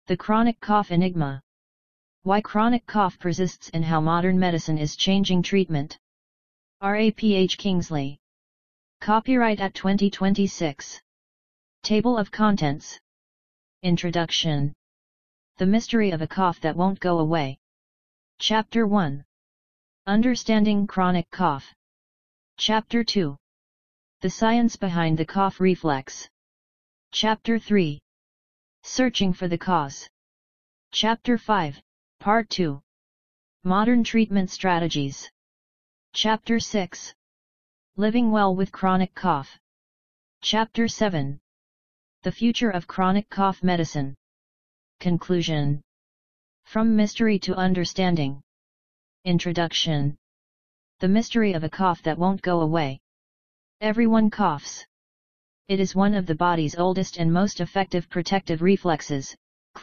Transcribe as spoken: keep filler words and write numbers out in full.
The chronic cough enigma. Why chronic cough persists and how modern medicine is changing treatment. R A P H Kingsley. Copyright at twenty twenty-six. Table of Contents. Introduction. The Mystery of a Cough That Won't Go Away. Chapter one. Understanding Chronic Cough. Chapter two. The Science Behind the Cough Reflex. Chapter three. Searching for the Cause. Chapter five, Part two. Modern Treatment Strategies. Chapter six. Living Well with Chronic Cough. Chapter seven. The Future of Chronic Cough Medicine. Conclusion. From Mystery to Understanding. Introduction. The mystery of a cough that won't go away. Everyone coughs. It is one of the body's oldest and most effective protective reflexes,